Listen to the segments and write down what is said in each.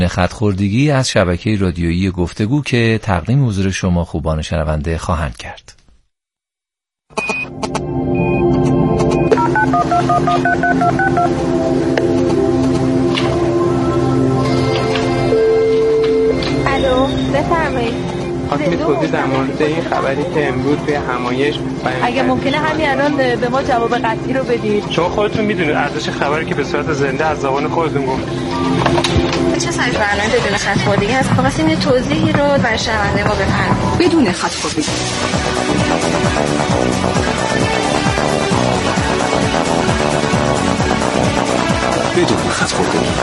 خط‌خوردگی از شبکه رادیویی گفتگو که تقدیم حضور شما خوبان شنونده خواهند کرد. الو، بفرمایید. خواستم توضیح در مورد این خبری که امروز توی همایش اگه ممکنه همین الان به ما جواب قطعی رو بدید. شما خودتون میدونید ارزش خبری که به صورت زنده از زبان خودتون گفتید. چه سری برنامه بدون خط‌خوردگی هست؟ خواستیم یه توضیحی رو برای شنونده ما بفرمایید. بدون خط‌خوردگی. بدون خط‌خوردگی.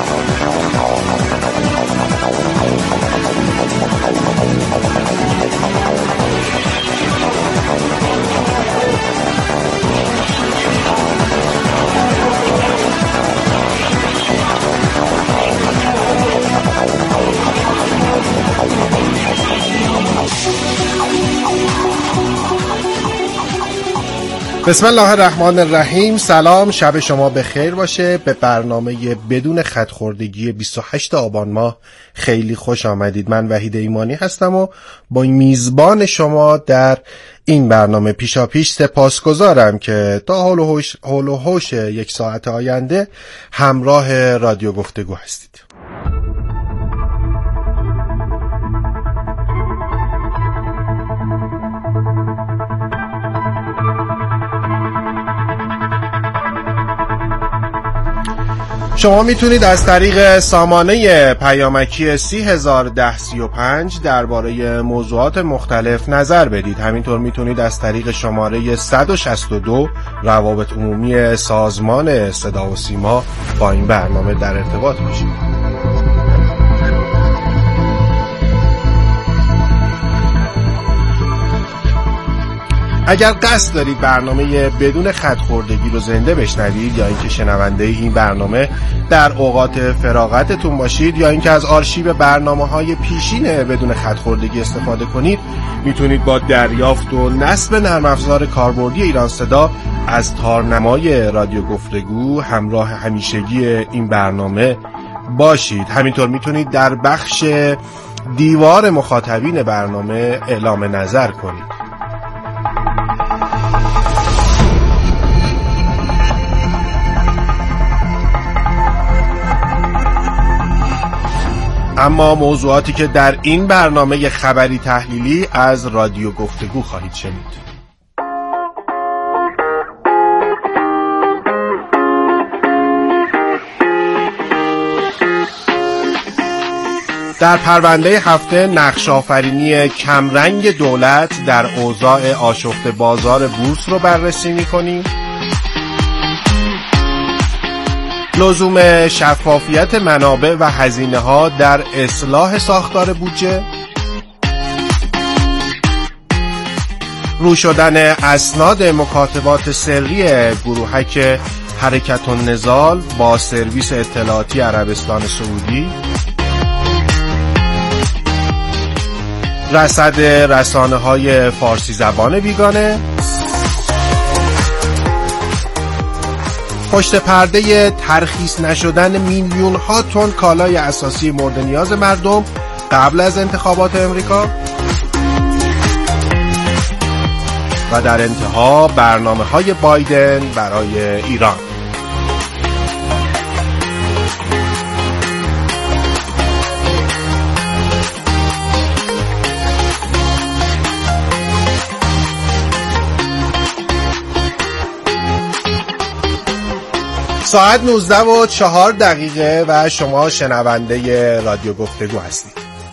بسم الله الرحمن الرحیم. سلام، شب شما بخیر باشه. به برنامه بدون خط‌خوردگی 28 آبان ماه خیلی خوش آمدید. من وحید ایمانی هستم و با میزبان شما در این برنامه پیشاپیش سپاسگزارم که تا حول و حوش یک ساعت آینده همراه رادیو گفتگو هستید. شما میتونید از طریق سامانه پیامکی 301035 درباره موضوعات مختلف نظر بدید. همینطور میتونید از طریق شماره 162 روابط عمومی سازمان صدا و سیما با این برنامه در ارتباط باشید. اگر قصد دارید برنامه بدون خط‌خوردگی رو زنده بشنوید یا اینکه شنونده این برنامه در اوقات فراغتتون باشید یا اینکه از آرشیو برنامه‌های پیشین بدون خط‌خوردگی استفاده کنید، میتونید با دریافت و نصب نرم افزار کاربردی ایران صدا از تارنمای رادیو گفتگو همراه همیشگی این برنامه باشید. همینطور میتونید در بخش دیوار مخاطبین برنامه اعلام نظر کنید. اما موضوعاتی که در این برنامه خبری تحلیلی از رادیو گفتگو خواهید شنید. در پرونده هفته نقش آفرینی کمرنگ دولت در اوضاع آشفته بازار بورس رو بررسی می‌کنیم. لزوم شفافیت منابع و هزینه‌ها در اصلاح ساختار بودجه، رو شدن اسناد مکاتبات سری گروهک حرکت النضال با سرویس اطلاعاتی عربستان سعودی، رصد رسانه‌های فارسی زبان بیگانه، پشت پرده ترخیص نشدن میلیون ها تن کالای اساسی مورد نیاز مردم قبل از انتخابات امریکا و در انتها برنامه‌های بایدن برای ایران. ساعت 19:04 و شما شنونده رادیو گفتگو هستید.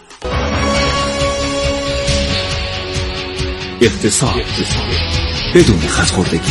اقتصاد بدون خط‌خوردگی.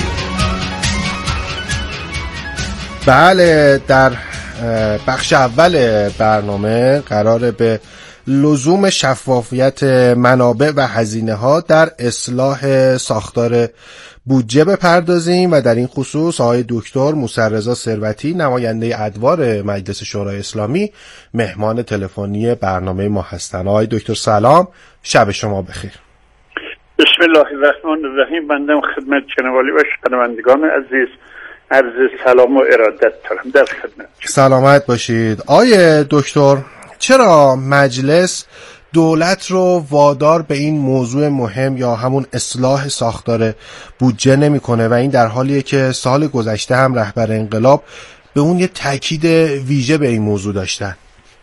بله، در بخش اول برنامه قراره به لزوم شفافیت منابع و هزینه‌ها در اصلاح ساختار بودجه بپردازیم و در این خصوص آقای دکتر موسی‌رضا ثروتی، نماینده ادوار مجلس شورای اسلامی، مهمان تلفنی برنامه ما هستند. آقای دکتر سلام، شب شما بخیر. بسم الله الرحمن الرحیم. بنده خدمت جناب عالی و شنوندگان عزیز عرض سلام و ارادت دارم. در خدمت. سلامت باشید. آقای دکتر، چرا مجلس دولت رو وادار به این موضوع مهم یا همون اصلاح ساختار بودجه نمیکنه و این در حالیه که سال گذشته هم رهبر انقلاب به اون یه تاکید ویژه به این موضوع داشتن؟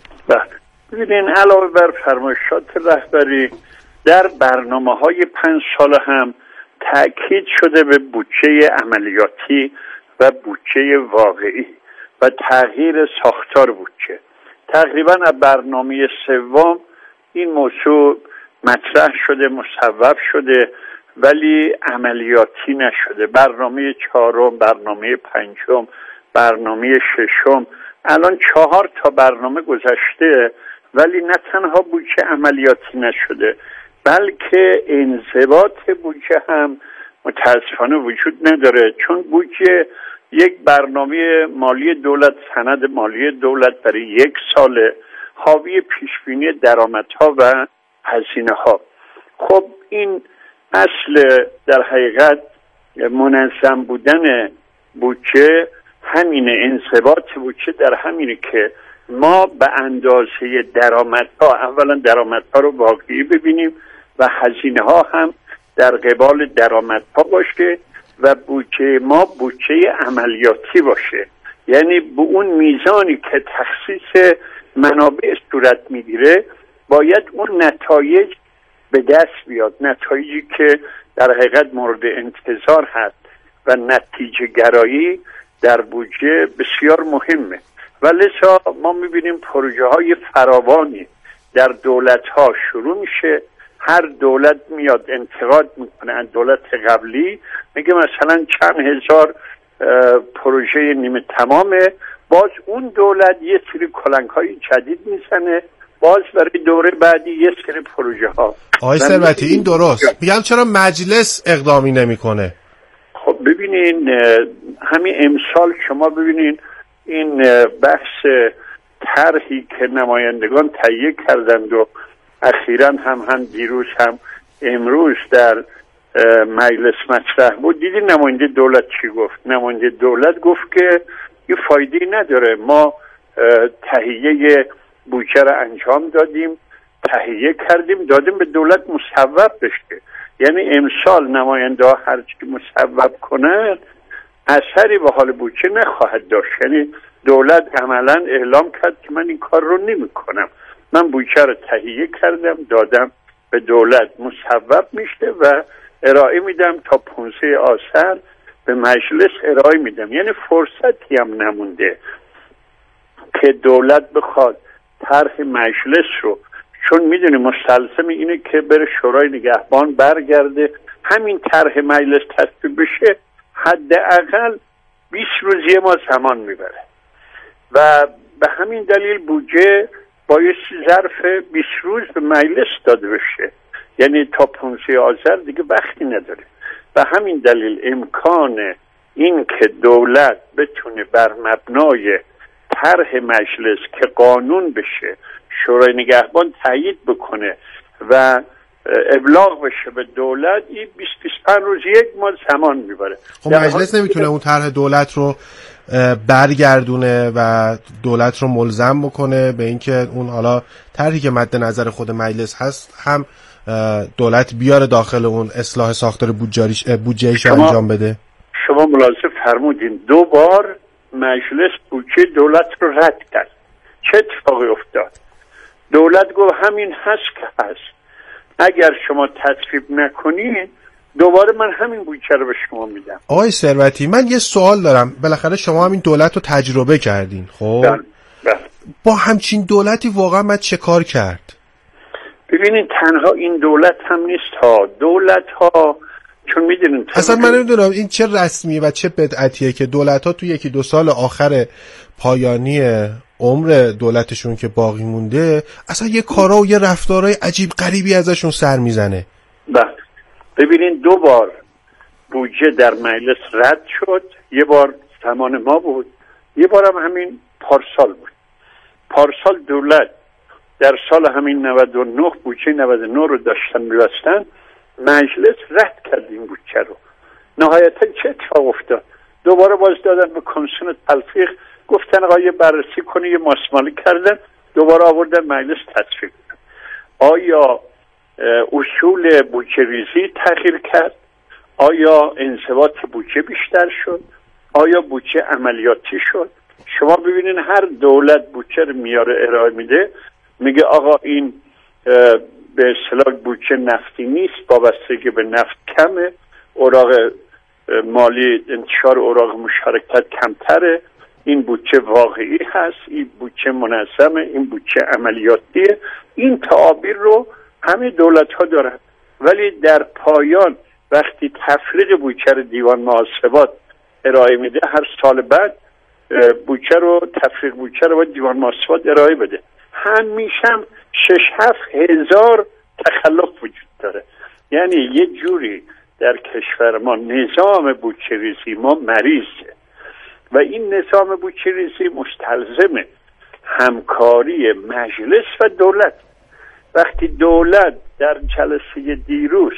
ببینین علاوه بر فرمایشات رهبری در برنامه‌های 5 سال هم تأکید شده به بودجه عملیاتی و بودجه واقعی و تغییر ساختار بودجه. تقریبا از برنامه سوم این موضوع مطرح شده، مصوب شده، ولی عملیاتی نشده. برنامه 4، برنامه 5، برنامه 6، الان 4 تا برنامه گذشته، ولی نه تنها بودجه عملیاتی نشده، بلکه انضباط بودجه هم متاسفانه وجود نداره، چون بودجه یک برنامه مالی دولت، سند مالی دولت برای 1 سال، حاوی پیشبینی درآمدها و هزینه‌ها. خب این اصل در حقیقت منظم بودن بودجه همینه، انضباط بودجه در همینه که ما به اندازه درآمدها، اولا درآمدها رو واقعی ببینیم و هزینه‌ها هم در قبال درآمدها باشه و بودجه ما بودجه عملیاتی باشه، یعنی به اون میزانی که تخصیص منابع صورت میگیره باید اون نتایج به دست بیاد، نتایجی که در حقیقت مورد انتظار هست و نتیجه گرایی در بودجه بسیار مهمه. و لذا ما میبینیم پروژه های فراوانی در دولت ها شروع میشه، هر دولت میاد انتقاد میکنه از دولت قبلی، میگه مثلا چند هزار پروژه نیمه تمامه، باز اون دولت یه سری کلنگ های جدید میزنه، باز برای دوره بعدی یه سری پروژه ها. آقای ثروتی این درست میگم، چرا مجلس اقدامی نمیکنه؟ خب ببینین همین امسال شما ببینین این بحث طرحی که نمایندگان تهیه کردند و اخیراً هم دیروز هم امروز در مجلس مطرح بود، دیدی نماینده دولت چی گفت؟ نماینده دولت گفت که یه فایده نداره، ما تهیه بودجه را انجام دادیم، تهیه کردیم، دادیم به دولت مصوب بشه. یعنی امسال نماینده ها هرچی مصوب کنن اثری به حال بودجه نخواهد داشت. یعنی دولت عملا اعلام کرد که من این کار رو نمی کنم، من بودجه رو تهیه کردم دادم به دولت، مصوب میشه و ارائه میدم تا 15 آذر به مجلس ارائه میدم. یعنی فرصتی هم نمونده که دولت بخواد طرح مجلس رو، چون میدونی مستلزم اینه که بره شورای نگهبان برگرده، همین طرح مجلس تصویب بشه حداقل 20 روز ما زمان میبره و به همین دلیل بودجه بایستی ظرف 20 روز به مجلس داده بشه، یعنی تا 15 آذر دیگه وقتی نداره. و همین دلیل امکان این که دولت بتونه بر مبنای طرح مجلس که قانون بشه شورای نگهبان تایید بکنه و ابلاغ بشه به دولت، این 20-25 روز 1 ماه زمان میبره. خب مجلس نمیتونه اون طرح دولت رو برگردونه و دولت رو ملزم بکنه به اینکه اون حالا طرحی که مد نظر خود مجلس هست هم دولت بیاره داخل اون اصلاح ساختار بودجه‌ایش رو انجام بده؟ شما ملاحظه فرمودین 2 بار مجلس بودجه دولت رو رد کرد. چه اتفاقی افتاد؟ دولت گفت همین هست که هست، اگر شما تصویب نکنین دوباره من همین بودجه رو به شما میدم. آقای ثروتی من یه سوال دارم، بالاخره شما همین دولت رو تجربه کردین، خب با همچین دولتی واقعا باید چه کار کرد؟ ببینید تنها این دولت هم نیست ها، دولت ها چون میدونین اصلا من نمیدونم این چه رسمیه و چه بدعتیه که دولت ها تو 1-2 سال آخر پایانی عمر دولتشون که باقی مونده اصلا یه کارا و یه رفتارهای عجیب غریبی ازشون سر میزنه. ببینین 2 بار بودجه در مجلس رد شد، یه بار زمان ما بود، یه بار هم همین پارسال بود. پارسال دولت در سال همین 99 بودجه 99 رو داشتن می‌بستن، مجلس رد کرد این بودجه رو. نهایتا چه اتفاق افتاد؟ دوباره باز دادن به کمیسیون تلفیق، گفتن آقا یه بررسی کنی، یه ماسمالی کردن، دوباره آوردن مجلس تصویب. آیا اصول بودجه ریزی تغییر کرد؟ آیا انضباط بودجه بیشتر شد؟ آیا بودجه عملیاتی شد؟ شما ببینین هر دولت بودجه رو میاره ارائه میده، میگه آقا این به اصطلاح بودجه نفتی نیست، وابستگی به نفت کمه، اوراق مالی انتشار اوراق مشارکت کمتره، این بودجه واقعی هست، این بودجه منظمه، این بودجه عملیاتیه. این تعابیر رو همه دولت ها دارن، ولی در پایان وقتی تفریق بودجه رو دیوان محاسبات ارائه میده، هر سال بعد بودجه رو تفریق بودجه رو با دیوان محاسبات ارائه بده. همیشه 6-7 هزار تخلف وجود داره. یعنی یه جوری در کشور ما نظام بودجه ریزی ما مریضه و این نظام بودجه ریزی مستلزم همکاری مجلس و دولت. وقتی دولت در جلسه دیروز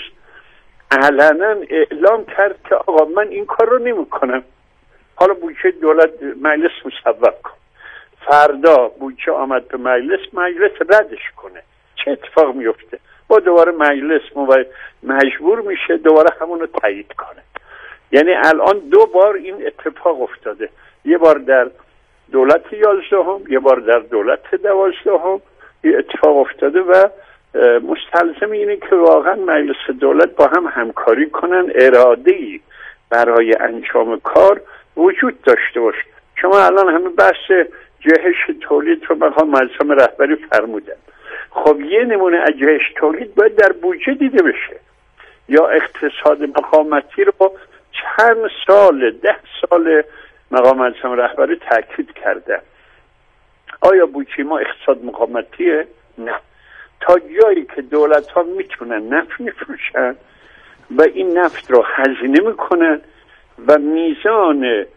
علنا اعلام کرد که آقا من این کار رو نمی کنم، حالا بودجه دولت مجلس مصوب کن، فردا بودجه آمد به مجلس ردش کنه، چه اتفاق میفته؟ با دوباره مجلس مجبور میشه دوباره همون رو تایید کنه. یعنی الان 2 بار این اتفاق افتاده، یه بار در دولت 11، یه بار در دولت 12 این اتفاق افتاده و مستلزم اینه که واقعا مجلس دولت با هم همکاری کنن، اراده‌ای برای انجام کار وجود داشته باشه. شما الان همه بحث جهش تولید رو مقام معظم رهبری فرمودن. خب یه نمونه از جهش تولید باید در بودجه دیده بشه. یا اقتصاد مقامتی رو چند سال 10 سال مقام معظم رهبری تاکید کرده. آیا بودجه ما اقتصاد مقامتیه؟ نه. تا جایی که دولت ها میتونن نفت میفروشن و این نفت رو هزینه میکنن و میزان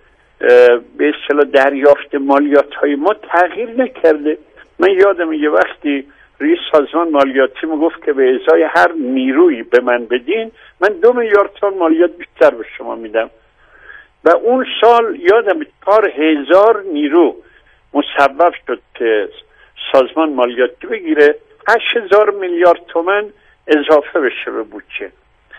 به اصطلاح دریافت مالیات های ما تغییر نکرده. من یادم یه وقتی رئیس سازمان مالیاتی میگفت که به ازای هر نیرویی به من بدین من 2 میلیارد تومان مالیات بیشتر به شما میدم و اون سال یادم 4,000 نیرو مصوب شد که سازمان مالیاتی بگیره، 8,000 میلیارد تومان اضافه بشه به بودجه.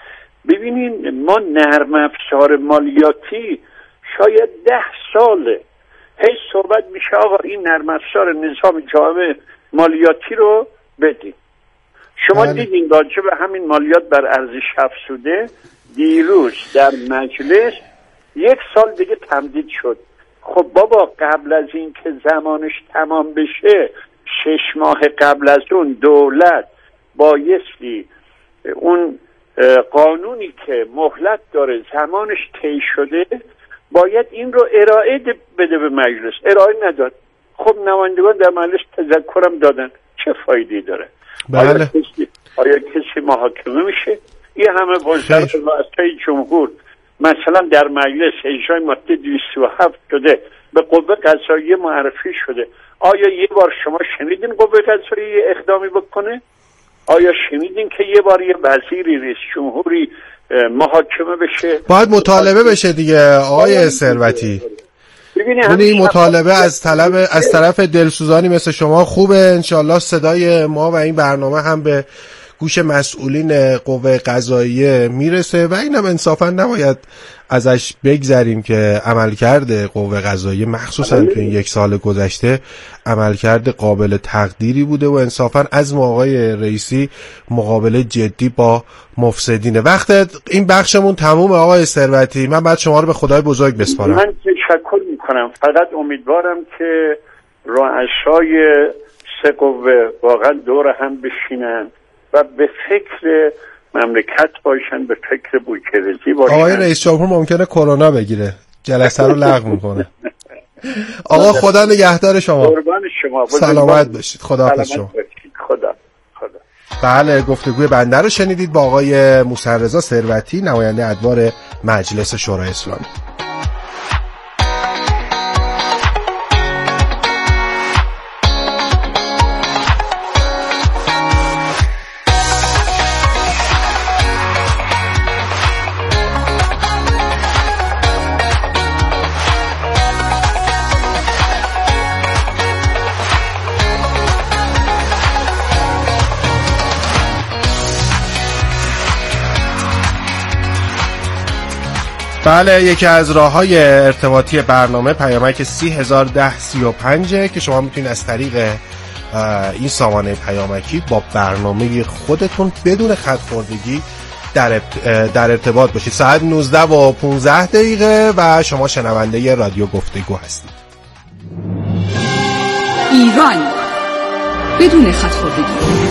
ببینین ما نرم افزار مالیاتی شاید 10 ساله هی صحبت میشه آقا این نرم افزار نظام جامع مالیاتی رو بدیم. شما دیدین راجع به همین مالیات بر ارزش افزوده دیروز در مجلس 1 سال دیگه تمدید شد. خب بابا قبل از این که زمانش تمام بشه 6 ماه قبل از اون دولت بایستی اون قانونی که مهلت داره زمانش طی شده باید این رو ارائه بده به مجلس، ارائه نداد. خب نمایندگان در مجلس تذکرم دادن، چه فایده‌ای داره؟ بله. آیا کسی محاکمه میشه؟ این همه وزرای رئاسای جمهور مثلا در مجلس اجرای ماده 207 شده، به قوه قضاییه معرفی شده. آیا یه بار شما شنیدین قوه قضاییه اقدامی بکنه؟ آیا شنیدین که یه بار یه وزیری رئیس جمهوری محاکمه بشه؟ باید مطالبه بشه دیگه آقای ثروتی. این مطالبه از طرف دلسوزانی مثل شما خوبه. انشالله صدای ما و این برنامه هم به گوش مسئولین قوه قضاییه میرسه و اینم انصافا نباید ازش بگذریم که عملکرد قوه قضاییه مخصوصا تو این 1 سال گذشته عملکرد قابل تقدیری بوده و انصافا عزم آقای رئیسی مقابله جدی با مفسدینه. وقت این بخشمون تمومه آقای ثروتی، من بعد شما رو به خدای بزرگ بسپارم. من تشکر میکنم، فقط امیدوارم که رؤسای 3 قوه واقعا دور هم بشینن و به فکر مملکت باشن، به فکر بودجه‌ریزی باشن. آقای رئیس جمهور ممکنه کرونا بگیره، جلسه رو لغو میکنه. آقا خدا نگهدار شما. قربان شما. سلامت باشید. خداحافظ شما. خدا. بله، گفتگوی بنده رو شنیدید با آقای موسی رضا ثروتی، نماینده ادوار مجلس شورای اسلامی. بله، یکی از راه‌های ارتباطی برنامه پیامک 301035 که شما میتونید از طریق این سامانه پیامکی با برنامه خودتون بدون خط خوردگی در ارتباط باشید. ساعت 19:15 و شما شنونده رادیو گفتگو هستید. ایران بدون خط خوردگی.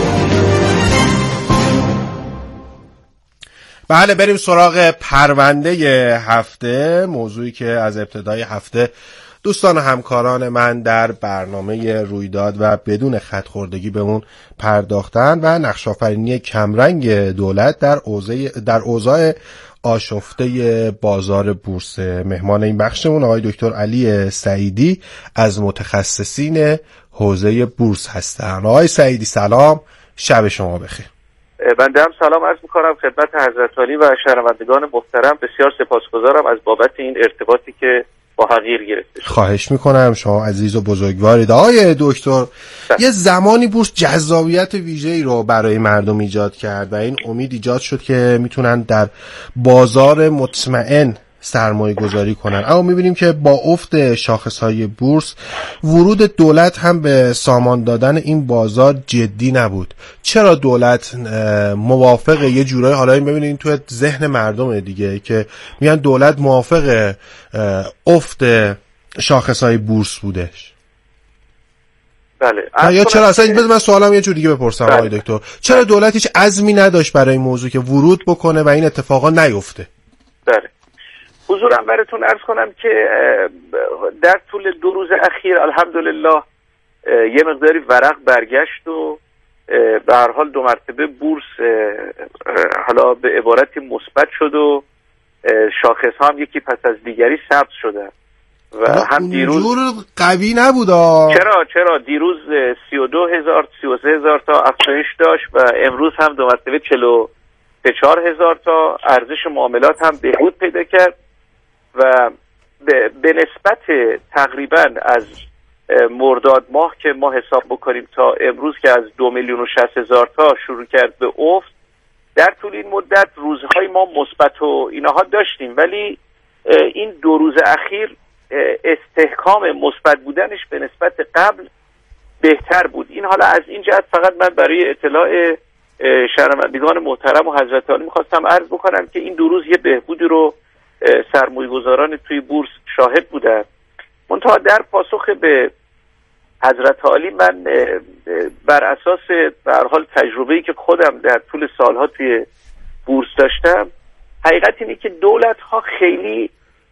بله، بریم سراغ پرونده هفته، موضوعی که از ابتدای هفته دوستان و همکاران من در برنامه رویداد و بدون خط خوردگی به اون پرداختن و نقش‌آفرینی کمرنگ دولت در اوضاع آشفته بازار بورس. مهمان این بخشمون آقای دکتر علی سعیدی از متخصصین حوزه بورس هستن. آقای سعیدی سلام، شب شما بخیر. بنده هم سلام عرض می‌کنم خدمت حضرت عالی و شنوندگان محترم. بسیار سپاسگزارم از بابت این ارتباطی که با حقیر گرفته شد. خواهش میکنم، شما عزیز و بزرگوارید. آقای دکتر، یه زمانی بورس جذابیت ویژه‌ای رو برای مردم ایجاد کرد و این امید ایجاد شد که میتونن در بازار مطمئن سرمایه گذاری کنن، اما میبینیم که با افت شاخصهای بورس ورود دولت هم به سامان دادن این بازار جدی نبود. چرا دولت موافق یه جورایی، حالا این ببینید تو ذهن مردم دیگه که میگن دولت موافق افت شاخصهای بورس بودش؟ بله. یا چرا اصلا بذار من سوالم یه جور دیگه بپرسم آقای دکتر، چرا دولت هیچ عزمی نداشت برای این موضوع که ورود بکنه و این اتفاقا نیفته؟ بله. حضورم براتون عرض کنم که در طول 2 روز اخیر الحمدلله یه مقداری ورق برگشت و به هر حال 2 مرتبه بورس حالا به عبارتی مثبت شد و شاخص ها هم یکی پس از دیگری ثبت شده و هم دیروز قوی نبود. چرا دیروز 32,000 33,000 تا افزایش داشت و امروز هم 2 مرتبه 44,000 تا ارزش معاملات هم بهبود پیدا کرد و به نسبت تقریبا از مرداد ماه که ما حساب بکنیم تا امروز که از 2,060,000 تا شروع کرد به افت، در طول این مدت روزهای ما مثبت و اینها داشتیم، ولی این 2 روز اخیر استحکام مثبت بودنش به نسبت قبل بهتر بود. این حالا از این جهت فقط من برای اطلاع شنوندگان محترم و حضرت عالی میخواستم عرض بکنم که این 2 روز یه بهبودی رو سرمایه‌گذاران توی بورس شاهد بودن. منتها در پاسخ به حضرت عالی من بر اساس به هر حال تجربه‌ای که خودم در طول سالها توی بورس داشتم، حقیقت اینه که دولت‌ها خیلی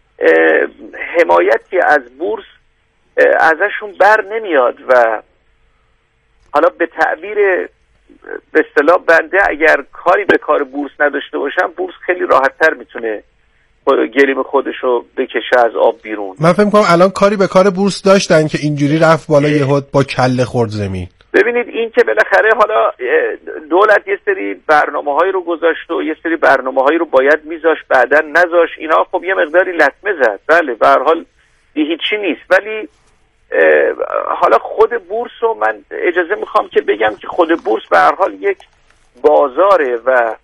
حمایتی از بورس ازشون بر نمیاد و حالا به تعبیر به اصطلاح بنده اگر کاری به کار بورس نداشته باشم، بورس خیلی راحت‌تر میتونه گلیم خودشو بکشه از آب بیرون. من فکر می‌کنم الان کاری به کار بورس داشتن که اینجوری رفت بالا یهو با کله خورد زمین. ببینید این که بالاخره حالا دولت یه سری برنامه‌هایی رو گذاشت و یه سری برنامه‌هایی رو باید میذاشت بعداً نذاشت، اینا خب یه مقداری لطمه زد. بله به هر حال هیچی نیست، ولی حالا خود بورس رو من اجازه میخوام که بگم که خود بورس به هر حال یک بازاره و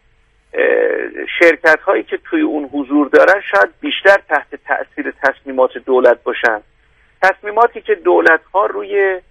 شرکت هایی که توی اون حضور دارن شاید بیشتر تحت تأثیر تصمیمات دولت باشن، تصمیماتی که دولت ها روی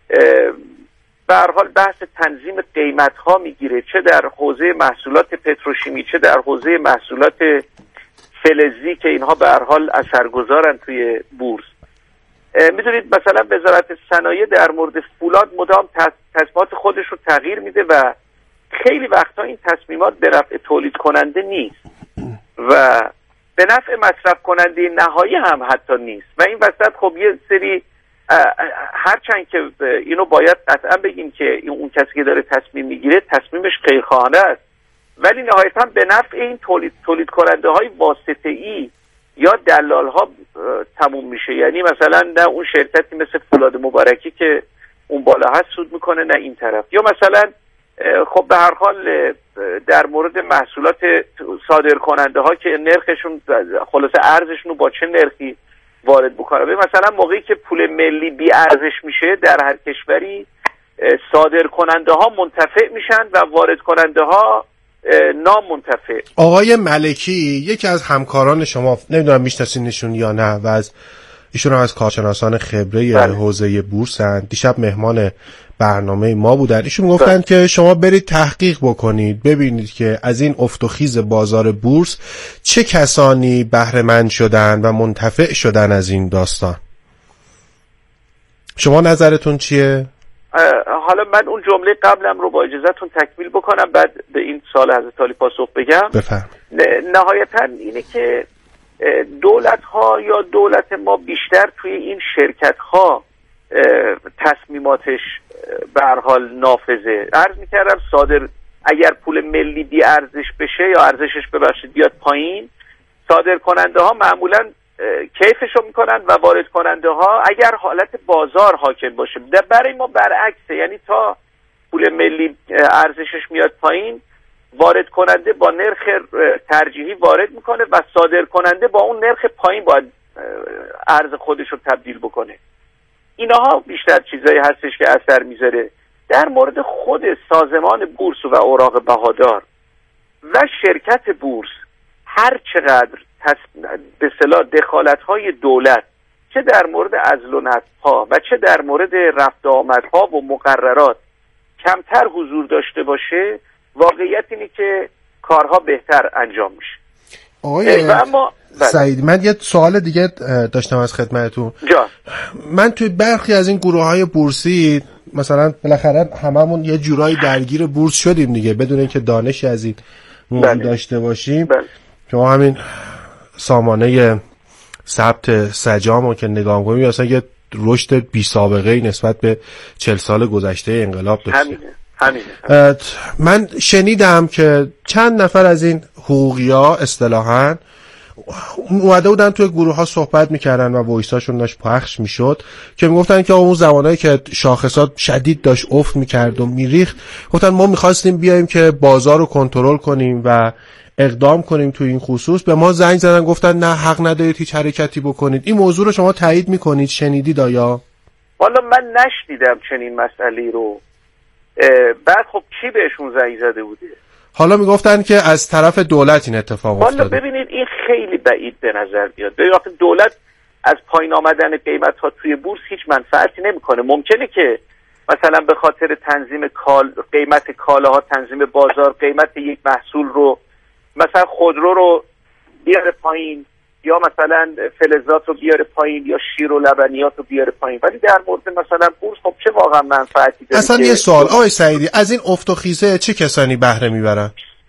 به هر حال بحث تنظیم قیمت ها میگیره، چه در حوزه محصولات پتروشیمی چه در حوزه محصولات فلزی که اینها به هر حال اثرگذارن توی بورس. میدونید مثلا وزارت صنایع در مورد فولاد مدام تصمیمات خودش رو تغییر میده و خیلی وقتا این تصمیمات به نفع تولید کننده نیست و به نفع مصرف کننده نهایی هم حتی نیست و این وسط خب یه سری هرچند که اینو باید قطعا بگیم که اون کسی که داره تصمیم میگیره تصمیمش خیرخواهانه است، ولی نهایتا به نفع این تولید کننده های واسطه‌ای یا دلال ها تموم میشه. یعنی مثلا نه اون شرکتی مثل فولاد مبارکی که اون بالا هست سود میکنه، نه این طرف. یا مثلا خب به هر حال در مورد محصولات صادر کننده ها که نرخشون خلاصه ارزشون رو با چه نرخی وارد بکنه. مثلا موقعی که پول ملی بی ارزش میشه در هر کشوری، صادر کننده ها منتفع میشن و وارد کننده ها نامنتفع. آقای ملکی یکی از همکاران شما، نمیدونم میشناسینشون یا نه، و از ایشون هم از کارشناسان خبره حوزه بورسن. دیشب مهمان برنامه ما بودن. ایشون گفتن که شما برید تحقیق بکنید ببینید که از این افت و خیز بازار بورس چه کسانی بهره مند شدن و منتفع شدن از این داستان. شما نظرتون چیه؟ حالا من اون جمله قبلم رو با اجازهتون تکمیل بکنم، بعد به این سوال حضرت عالی پاسخ بگم. بفرمایید. نهایتا اینه که دولت ها یا دولت ما بیشتر توی این شرکت ها تصمیماتش به هر حال نافذه. عرض میکردم صادر اگر پول ملی بی ارزش بشه یا ارزشش ببخشید بیاد پایین، صادر کننده ها معمولا کیفشو میکنن و وارد کننده ها اگر حالت بازار حاکم باشه. برای ما برعکسه، یعنی تا پول ملی ارزشش میاد پایین، وارد کننده با نرخ ترجیحی وارد میکنه و صادر کننده با اون نرخ پایین باید ارز خودش رو تبدیل بکنه. اینها بیشتر چیزایی هستش که اثر میذاره. در مورد خود سازمان بورس و اوراق بهادار و شرکت بورس، هر چقدر به اصطلاح دخالت‌های دولت چه در مورد عزل و نصب‌ها و چه در مورد رفت و آمدها و مقررات کمتر حضور داشته باشه، واقعیت اینه که کارها بهتر انجام میشه. آقای سعید، من یه سوال دیگه داشتم از خدمتتون. من توی برخی از این گروه‌های بورسی مثلا بالاخره هممون یه جورایی درگیر بورس شدیم دیگه بدون اینکه دانشی از این موضوع داشته باشیم. شما همین سامانه ثبت سجامو که نگاه کنیم اصلا یه رشد بی سابقه‌ای نسبت به 40 سال گذشته انقلاب داشته. همینه. من شنیدم که چند نفر از این حقوقی‌ها اصطلاحاً اومده بودن توی گروه ها صحبت میکردن و وایساشون داشت پخش میشد که میگفتن که اون زمانایی که شاخصات شدید داشت افت میکرد و میریخت، گفتن ما میخواستیم بیایم که بازار رو کنترل کنیم و اقدام کنیم توی این خصوص. به ما زنگ زدن گفتن نه حق ندارید هیچ حرکتی بکنید. این موضوع رو شما تایید میکنید؟ شنیدید آیا؟ والا من نشنیدم چنین مسئله رو. بعد خب کی بهشون زنگ زده بوده؟ حالا میگفتن که از طرف دولت این اتفاق افتاده. والا ببینید این خیلی بعید به نظر میاد. وقتی دولت از پایین آمدن قیمت ها توی بورس هیچ منفعتی نمیکنه. ممکنه که مثلا به خاطر تنظیم قیمت کالاها، تنظیم بازار، قیمت یک محصول رو مثلا خودرو رو بیاره پایین یا مثلا فلزات رو بیاره پایین یا شیر و لبنیات رو بیاره پایین، ولی در مورد مثلا بورس خب چه واقعا منفعتی داره؟ اصلا یه سوال آقای سعیدی، از این افت و خیزه چه کسانی بهره میبرن؟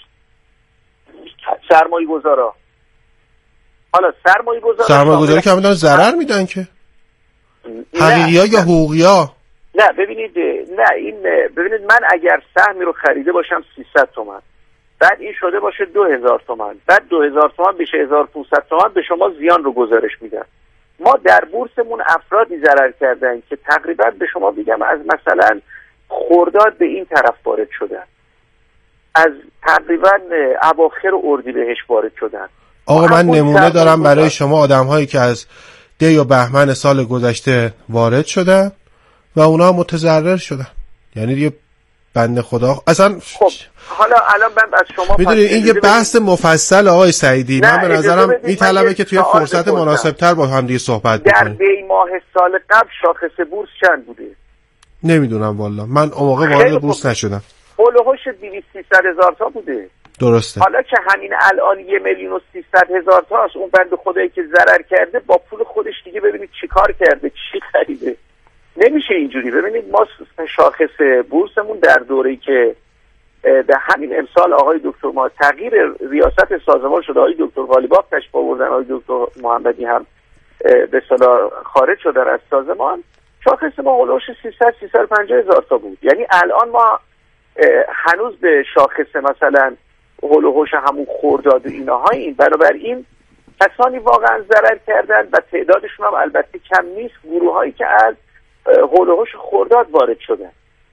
سرمایه‌گذارا. حالا سرمایه‌گذاری که همون ضرر میدن که حقیقی‌ها یا حقوقی‌ها؟ نه ببینید من اگر سهمی رو خریده باشم 300 تومان، بعد این شده باشه 2000 تومان، بعد 2000 تومان بشه 1500 تومان، به شما زیان رو گزارش میدن. ما در بورسمون افرادی ضرر کردن که تقریبا به شما بگم از مثلا خرداد به این طرف وارد شدن، از تقریبا اواخر اردیبهشت وارد شدن. آقا من نمونه دارم برای شما، آدم‌هایی که از دی و بهمن سال گذشته وارد شدن و اونا متضرر شدن. یعنی دیگه بنده خدا اصلا. خب حالا الان من از شما میدونید این یه بحث مفصل آقای سعیدی. من به نظرم میطلبه که توی فرصت مناسبتر با هم دیگه صحبت بکنیم. بکنیم. در دی ماه سال قبل شاخص بورس چند بوده؟ نمیدونم والا، من اون موقع وارد بورس نشدم. هولوهوش 200-300 هزار تا بوده. درسته. حالا که همین الان 1,300,000 تاست، اون بنده خدایی که ضرر کرده با پول خودش دیگه ببینید چی کار کرده، چی خریده. نمیشه اینجوری. ببینید ما شاخص بورسمون در دوره‌ای که در همین امسال آقای دکتر ما تغییر ریاست سازمان شده، آقای دکتر غالیباف تشریف آوردن، آقای دکتر محمدی هم به اصطلاح خارج شدن از سازمان، شاخص ما هولوش 300-350 هزار تا بود. یعنی الان ما هنوز به شاخص مثلا هولوش همون خرداد و اینهاییم. بنابراین کسانی واقعا ضرر کردن و تعدادشون هم البته کم نیست، گروهایی که از هولوش خرداد وارد شدن.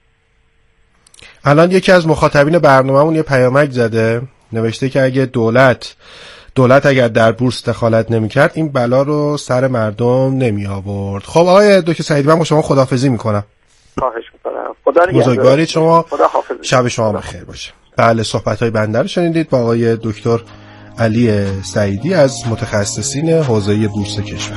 الان یکی از مخاطبین برنامه‌مون یه پیامک زده، نوشته که اگه دولت اگر در بورس دخالت نمی‌کرد این بلا رو سر مردم نمی آورد. خب آقای دکتر سعیدی، من با شما خداحافظی میکنم. خواهش میکنم. خدا نگهدار. بزرگوارید شما. شب شما بخیر باشه. بله، صحبت‌های بنده رو شنیدید با آقای دکتر علی سعیدی از متخصصین حوزه بورس کشور.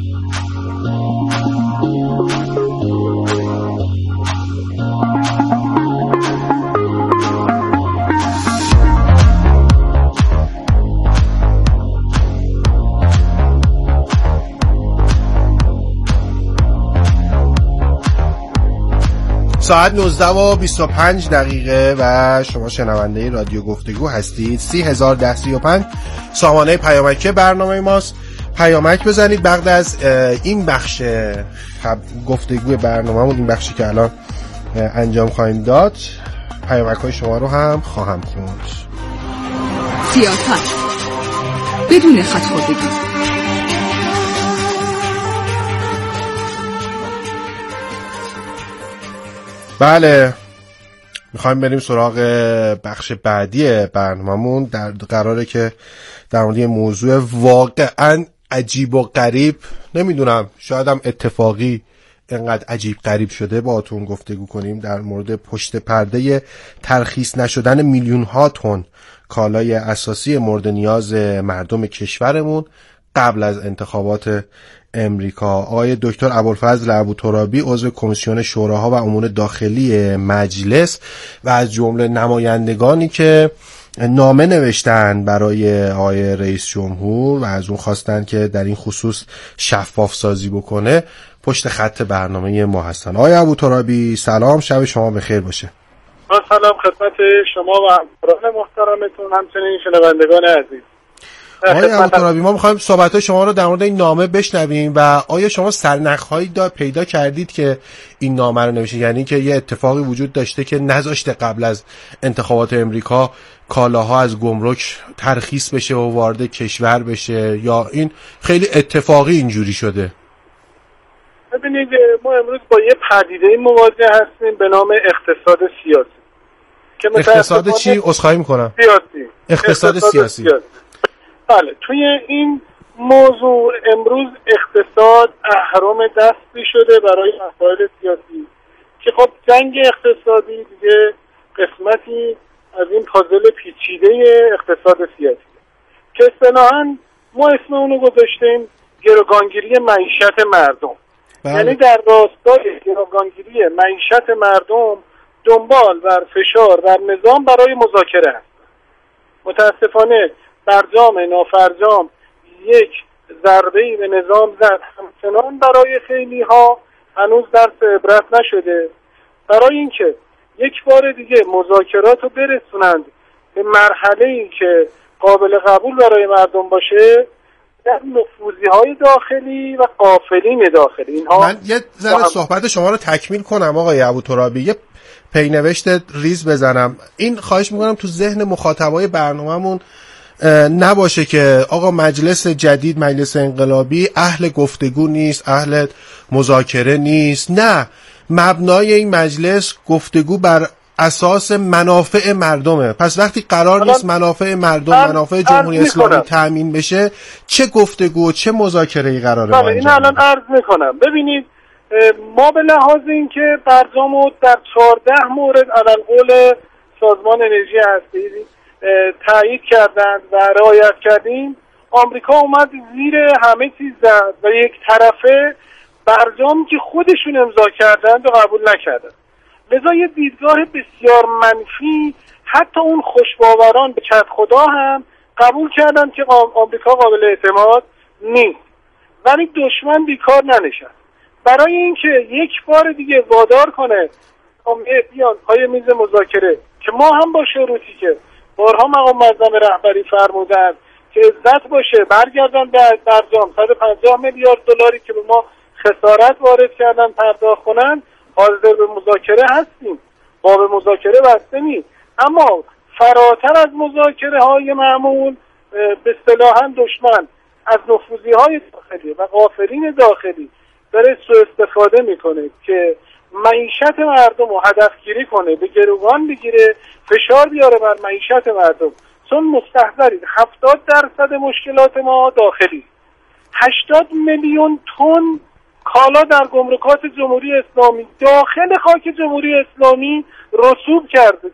ساعت 19:25 و شما شنونده رادیو گفتگو هستید. 301035 سامانه پیامکی برنامه ماست. پیامک بزنید. بعد از این بخش گفتگو برنامه‌مون، این بخشی که الان انجام خواهیم داد، پیامک‌های شما رو هم خواهم خوند. سیاست بدون خط‌خوردگی. بله، میخوایم بریم سراغ بخش بعدی برنامه‌مون. قراره که در مورد موضوع واقعا عجیب و غریب، نمیدونم شاید هم اتفاقی اینقدر عجیب غریب شده، باهاتون گفتگو کنیم در مورد پشت پرده ترخیص نشدن میلیون ها تن کالای اساسی مورد نیاز مردم کشورمون قبل از انتخابات امریکا. آقای دکتر ابوالفضل ابوترابی عضو کمیسیون شوراها و امور داخلی مجلس و از جمله نمایندگانی که نامه نوشتن برای آقای رئیس جمهور و از اون خواستن که در این خصوص شفاف سازی بکنه، پشت خط برنامه ما هستن. آقای ابوترابی سلام، شب شما بخیر باشه. سلام خدمت شما و همکاران محترمتون، همچنین شنوندگان عزیز. آقای ابوترابی، ما می‌خوایم صحبت‌های شما رو در مورد این نامه بشنویم و آیا شما سرنخ‌هایی پیدا کردید که این نامه رو نوشته، یعنی که یه اتفاقی وجود داشته که نذاشته قبل از انتخابات امریکا کالاها از گمرک ترخیص بشه و وارد کشور بشه، یا این خیلی اتفاقی اینجوری شده؟ ببینید، ما امروز با یه پدیده مواجه هستیم به نام اقتصاد سیاسی. که اقتصاد چی؟ عذرخواهی می‌کنم. سیاسی. اقتصاد سیاسی. بله، توی این موضوع امروز اقتصاد اهرم دستی شده برای مسائل سیاسی که خب جنگ اقتصادی دیگه قسمتی از این پازل پیچیده اقتصاد سیاسی که اصطلاحاً ما اسم اونو گذاشتیم گروگانگیری معیشت مردم. یعنی در راستای گروگانگیری معیشت مردم دنبال بر فشار بر نظام برای مذاکره هست. متاسفانه برجام نافرجام یک ضربه‌ای به نظام زد، همچنان برای خیلی ها هنوز درس عبرت نشده. برای اینکه یک بار دیگه مذاکرات رو برسونند به مرحله‌ای که قابل قبول برای مردم باشه، در نفوذی‌های داخلی و غافلین داخلی اینها. من یه ذره صحبت شما رو تکمیل کنم آقای ابوترابی، یه پینوشت ریز بزنم. این خواهش می‌کنم تو ذهن مخاطبای برنامه‌مون نباشه که آقا مجلس جدید، مجلس انقلابی، اهل گفتگو نیست، اهل مذاکره نیست. نه، مبنای این مجلس گفتگو بر اساس منافع مردمه. پس وقتی قرار نیست منافع مردم، منافع جمهوری اسلامی تأمین بشه، چه گفتگو و چه مذاکره‌ای قراره انجام این الان عرض میکنم. ببینید، ما به لحاظ اینکه برجامو در 14 مورد علل قول سازمان انرژی هسته‌ای تایید کردند و رعایت کردیم، آمریکا اومد زیر همه چیز زد و یک طرفه برجامی که خودشون امضا کردند و قبول نکردند. لذا یه دیدگاه بسیار منفی حتی اون خوشباوران به کد خدا هم قبول کردند که آمریکا قابل اعتماد نیست. ولی دشمن بیکار ننشست. برای اینکه یک بار دیگه وادار کنه بیان پای میز مذاکره، که ما هم با شروطی که بارها مقام معظم رهبری فرمودند که عزت باشه برگردن به برجام 150 میلیارد دلاری که به ما خسارت وارد کردن پرداخت کنن، حاضر به مذاکره هستیم. باب مذاکره بسته نیست، اما فراتر از مذاکره های معمول به اصطلاحاً دشمن از نفوذی های داخلی و غافلین داخلی داره سوء استفاده میکنه که معیشت مردم رو هدفگیری کنه، به گروگان بگیره، فشار بیاره بر معیشت مردم. چون مستحضرید 70% مشکلات ما داخلی، 80 میلیون تن کالا در گمرکات جمهوری اسلامی داخل خاک جمهوری اسلامی رسوب کرده